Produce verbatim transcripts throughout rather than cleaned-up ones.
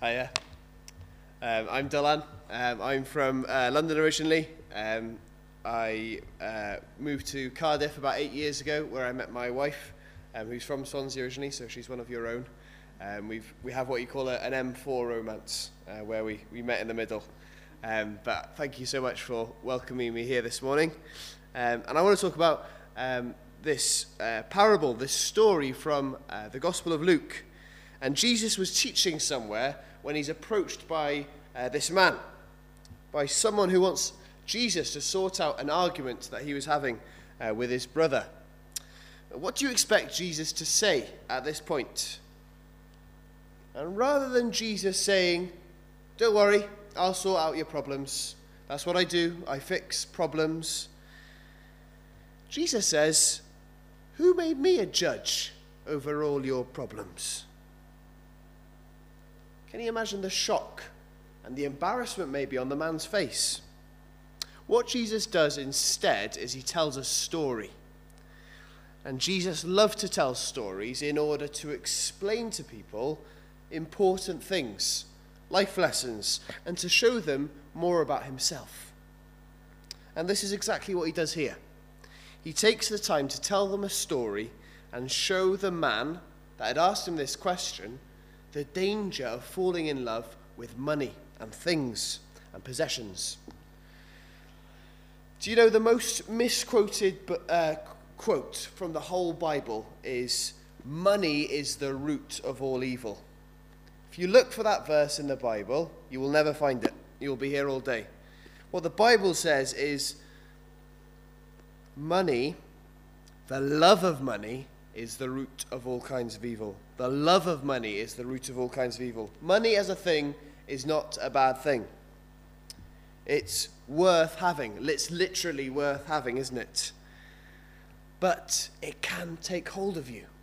Hiya. Um, I'm Dylan. Um, I'm from uh, London originally. Um, I uh, moved to Cardiff about eight years ago, where I met my wife, um, who's from Swansea originally, so she's one of your own. Um, we've we have what you call a, an M four romance, uh, where we, we met in the middle. Um, but thank you so much for welcoming me here this morning. Um, and I want to talk about um, this uh, parable, this story from uh, the Gospel of Luke. And Jesus was teaching somewhere when he's approached by uh, this man, by someone who wants Jesus to sort out an argument that he was having uh, with his brother. What do you expect Jesus to say at this point? And rather than Jesus saying, "Don't worry, I'll sort out your problems. That's what I do. I fix problems." Jesus says, "Who made me a judge over all your problems?" Can you imagine the shock and the embarrassment maybe on the man's face? What Jesus does instead is he tells a story. And Jesus loved to tell stories in order to explain to people important things, life lessons, and to show them more about himself. And this is exactly what he does here. He takes the time to tell them a story and show the man that had asked him this question the danger of falling in love with money and things and possessions. Do you know the most misquoted uh, quote from the whole Bible is, "Money is the root of all evil"? If you look for that verse in the Bible, you will never find it. You'll be here all day. What the Bible says is, money, the love of money, is the root of all kinds of evil. The love of money is the root of all kinds of evil. Money as a thing is not a bad thing. It's worth having. It's literally worth having, isn't it? But it can take hold of you.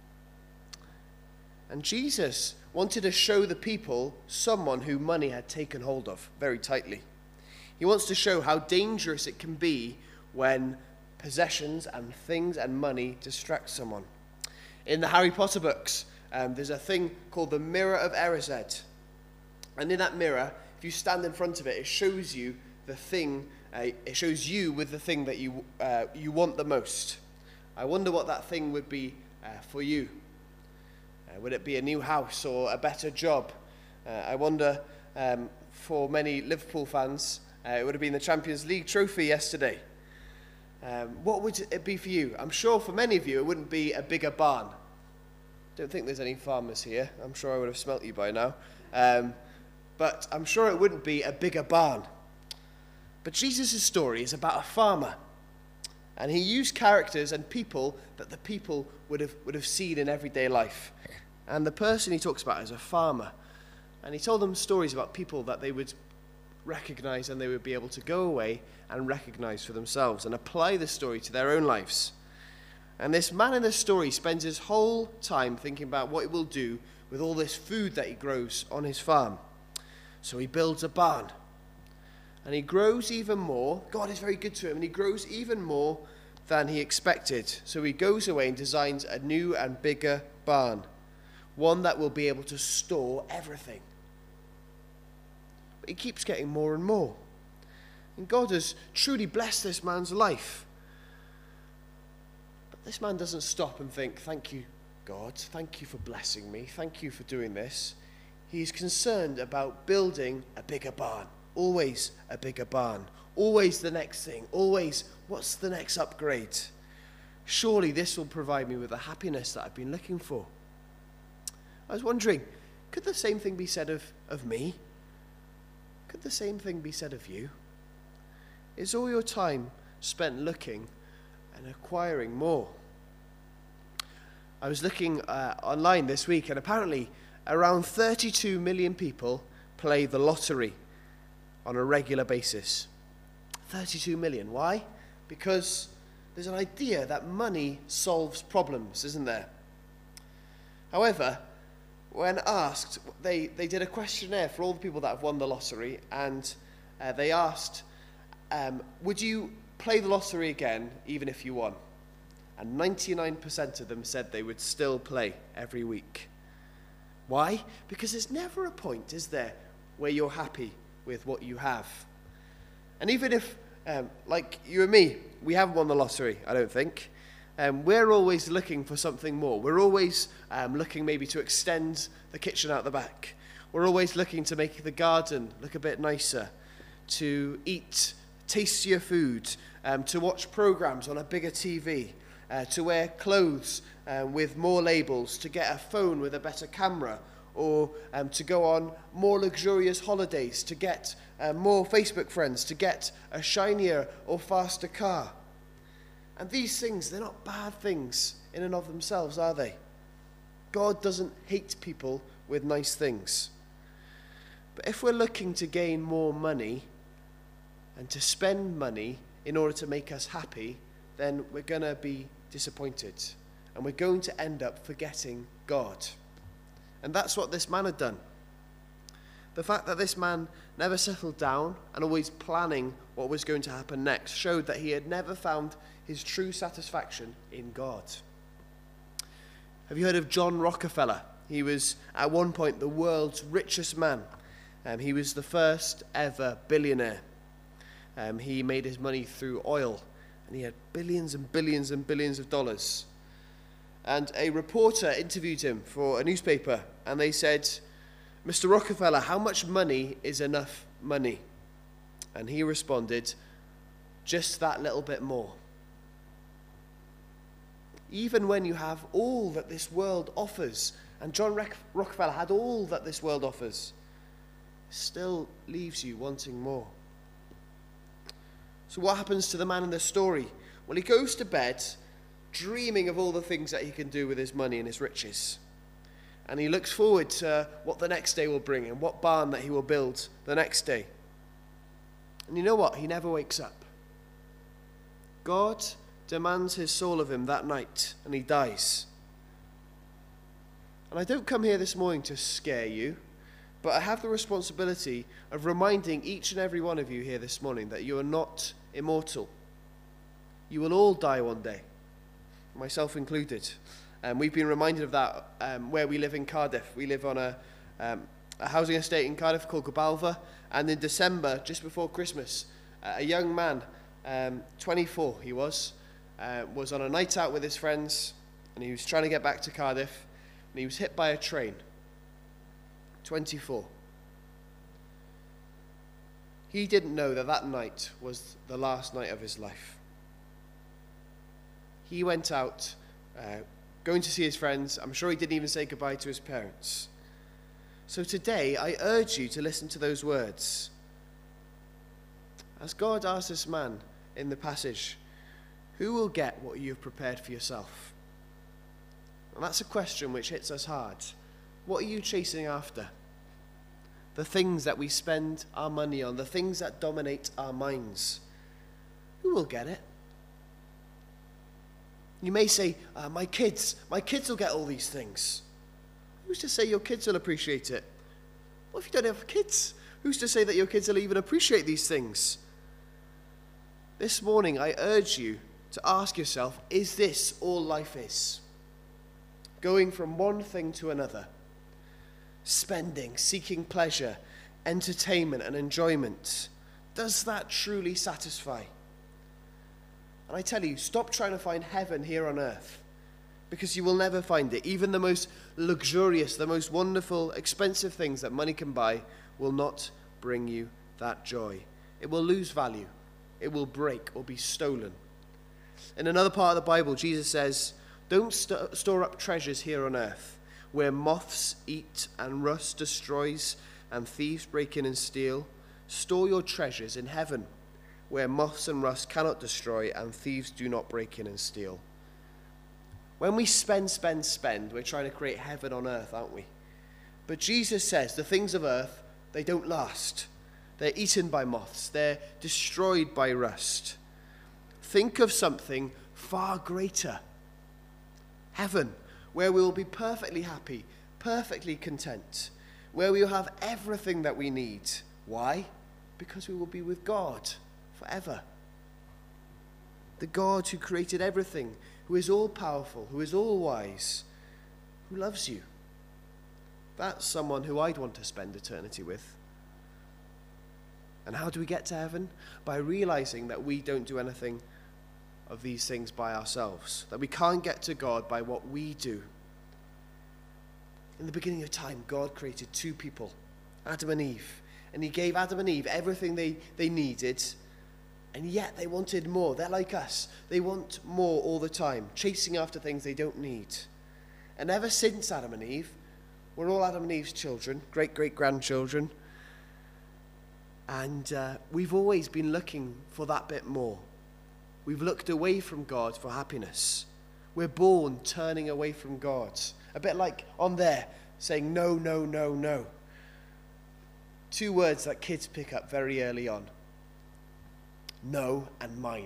And Jesus wanted to show the people someone who money had taken hold of very tightly. He wants to show how dangerous it can be when possessions and things and money distract someone. In the Harry Potter books, um, there's a thing called the Mirror of Erised. And in that mirror, if you stand in front of it, it shows you the thing, uh, it shows you with the thing that you uh, you want the most. I wonder what that thing would be uh, for you. Uh, would it be a new house or a better job? Uh, I wonder, um, for many Liverpool fans, uh, it would have been the Champions League trophy yesterday. Um, what would it be for you? I'm sure for many of you it wouldn't be a bigger barn. Don't think there's any farmers here. I'm sure I would have smelt you by now. Um, but I'm sure it wouldn't be a bigger barn. But Jesus' story is about a farmer. And he used characters and people that the people would have, would have seen in everyday life. And the person he talks about is a farmer. And he told them stories about people that they would recognize and they would be able to go away and recognize for themselves and apply the story to their own lives. And this man in the story spends his whole time thinking about what he will do with all this food that he grows on his farm. So he builds a barn. And he grows even more. God is very good to him, and he grows even more than he expected. So he goes away and designs a new and bigger barn, one that will be able to store everything. But he keeps getting more and more. And God has truly blessed this man's life. But this man doesn't stop and think, "Thank you, God. Thank you for blessing me. Thank you for doing this." He's concerned about building a bigger barn. Always a bigger barn. Always the next thing. Always, what's the next upgrade? Surely this will provide me with the happiness that I've been looking for. I was wondering, could the same thing be said of, of me? Could the same thing be said of you? Is all your time spent looking and acquiring more? I was looking uh, online this week, and apparently around thirty-two million people play the lottery on a regular basis. thirty-two million. Why? Because there's an idea that money solves problems, isn't there? However, when asked, they, they did a questionnaire for all the people that have won the lottery, and uh, they asked, um, would you play the lottery again even if you won? And ninety-nine percent of them said they would still play every week. Why? Because there's never a point, is there, where you're happy with what you have. And even if, um, like you and me, we haven't won the lottery, I don't think, um, we're always looking for something more. We're always um, looking maybe to extend the kitchen out the back. We're always looking to make the garden look a bit nicer, to eat tastier food, um, to watch programs on a bigger T V, uh, to wear clothes uh, with more labels, to get a phone with a better camera, or um, to go on more luxurious holidays, to get uh, more Facebook friends, to get a shinier or faster car. And these things, they're not bad things in and of themselves, are they? God doesn't hate people with nice things. But if we're looking to gain more money and to spend money in order to make us happy, then we're going to be disappointed. And we're going to end up forgetting God. And that's what this man had done. The fact that this man never settled down and always planning what was going to happen next showed that he had never found his true satisfaction in God. Have you heard of John Rockefeller? He was at one point the world's richest man. Um, he was the first ever billionaire. Um, he made his money through oil, and he had billions and billions and billions of dollars. And a reporter interviewed him for a newspaper, and they said, "Mister Rockefeller, how much money is enough money?" And he responded, "Just that little bit more." Even when you have all that this world offers, and John Rockefeller had all that this world offers, still leaves you wanting more. So what happens to the man in the story? Well, he goes to bed dreaming of all the things that he can do with his money and his riches. And he looks forward to what the next day will bring and what barn that he will build the next day. And you know what? He never wakes up. God demands his soul of him that night, and he dies. And I don't come here this morning to scare you, but I have the responsibility of reminding each and every one of you here this morning that you are not immortal. You will all die one day, myself included. And we've been reminded of that um, where we live in Cardiff. We live on a, um, a housing estate in Cardiff called Gobalva. And in December, just before Christmas, uh, a young man, um, twenty-four he was, uh, was on a night out with his friends, and he was trying to get back to Cardiff, and he was hit by a train. twenty-four. He didn't know that that night was the last night of his life. He went out, uh, going to see his friends. I'm sure he didn't even say goodbye to his parents. So today, I urge you to listen to those words. As God asked this man in the passage, who will get what you've prepared for yourself? And that's a question which hits us hard. What are you chasing after? The things that we spend our money on, the things that dominate our minds. Who will get it? You may say, uh, my kids, my kids will get all these things. Who's to say your kids will appreciate it? What if you don't have kids? Who's to say that your kids will even appreciate these things? This morning, I urge you to ask yourself, is this all life is? Going from one thing to another. Spending, seeking pleasure, entertainment and enjoyment. Does that truly satisfy? And I tell you, stop trying to find heaven here on earth, because you will never find it. Even the most luxurious, the most wonderful, expensive things that money can buy will not bring you that joy. It will lose value. It will break or be stolen. In another part of the Bible, Jesus says, don't st- store up treasures here on earth, where moths eat and rust destroys and thieves break in and steal. Store your treasures in heaven, where moths and rust cannot destroy and thieves do not break in and steal. When we spend, spend, spend, we're trying to create heaven on earth, aren't we? But Jesus says the things of earth, they don't last. They're eaten by moths. They're destroyed by rust. Think of something far greater. Heaven, where we will be perfectly happy, perfectly content, where we will have everything that we need. Why? Because we will be with God forever. The God who created everything, who is all-powerful, who is all-wise, who loves you. That's someone who I'd want to spend eternity with. And how do we get to heaven? By realizing that we don't do anything of these things by ourselves, that we can't get to God by what we do. In the beginning of time, God created two people, Adam and Eve, and he gave Adam and Eve everything they, they needed, and yet they wanted more. They're like us. They want more all the time, chasing after things they don't need. And ever since Adam and Eve, we're all Adam and Eve's children, great-great-grandchildren, and uh, we've always been looking for that bit more. We've looked away from God for happiness. We're born turning away from God. A bit like on there, saying no, no, no, no. Two words that kids pick up very early on. No and mine.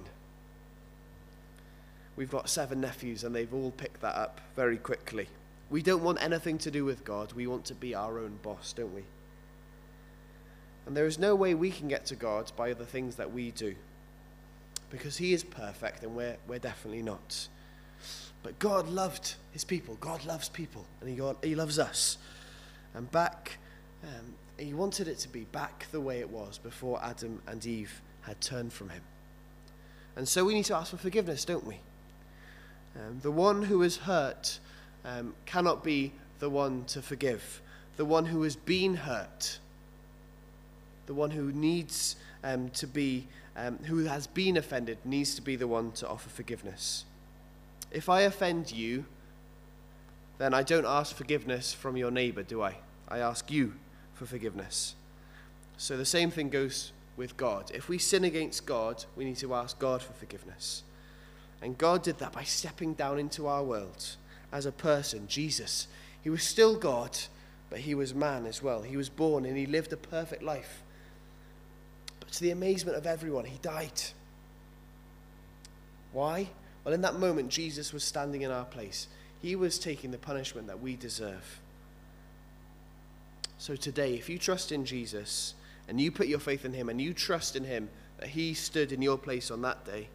We've got seven nephews and they've all picked that up very quickly. We don't want anything to do with God. We want to be our own boss, don't we? And there is no way we can get to God by the things that we do, because he is perfect and we're, we're definitely not. But God loved his people. God loves people, and he, he loves us. And back, um, he wanted it to be back the way it was before Adam and Eve had turned from him. And so we need to ask for forgiveness, don't we? Um, the one who is hurt um, cannot be the one to forgive. The one who has been hurt, the one who needs um, to be, um, who has been offended, needs to be the one to offer forgiveness. If I offend you, then I don't ask forgiveness from your neighbor, do I? I ask you for forgiveness. So the same thing goes with God. If we sin against God, we need to ask God for forgiveness. And God did that by stepping down into our world as a person, Jesus. He was still God, but he was man as well. He was born and he lived a perfect life. But to the amazement of everyone, he died. Why? Well, in that moment, Jesus was standing in our place. He was taking the punishment that we deserve. So today, if you trust in Jesus, and you put your faith in him, and you trust in him that he stood in your place on that day,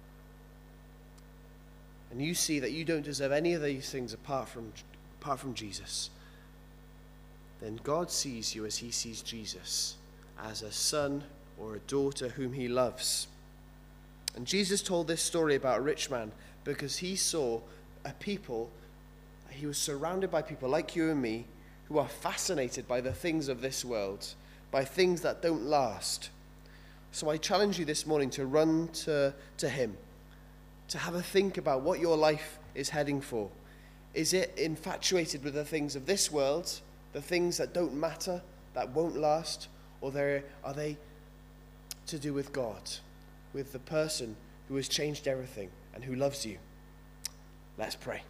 and you see that you don't deserve any of these things apart from, apart from Jesus, then God sees you as he sees Jesus, as a son or a daughter whom he loves. And Jesus told this story about a rich man because he saw a people, he was surrounded by people like you and me, who are fascinated by the things of this world, by things that don't last. So I challenge you this morning to run to, to him, to have a think about what your life is heading for. Is it infatuated with the things of this world, the things that don't matter, that won't last, or are they to do with God, with the person who has changed everything and who loves you? Let's pray.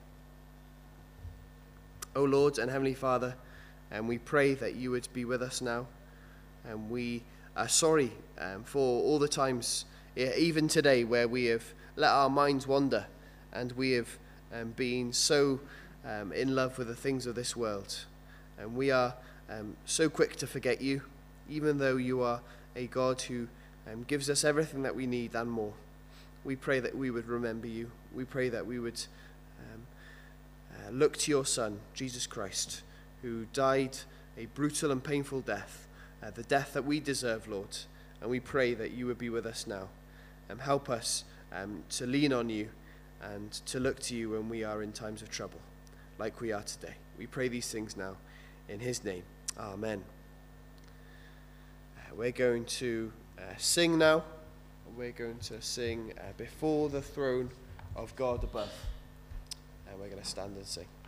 O Lord and Heavenly Father, and we pray that you would be with us now. And we are sorry um, for all the times, even today, where we have let our minds wander and we have um, been so um, in love with the things of this world. And we are um, so quick to forget you, even though you are a God who um, gives us everything that we need and more. We pray that we would remember you. We pray that we would um, uh, look to your Son, Jesus Christ, who died a brutal and painful death, uh, the death that we deserve, Lord. And we pray that you would be with us now. Um, help us um, to lean on you and to look to you when we are in times of trouble, like we are today. We pray these things now in his name. Amen. Uh, we're going to uh, sing now. We're going to sing uh, Before the Throne of God Above. And we're going to stand and sing.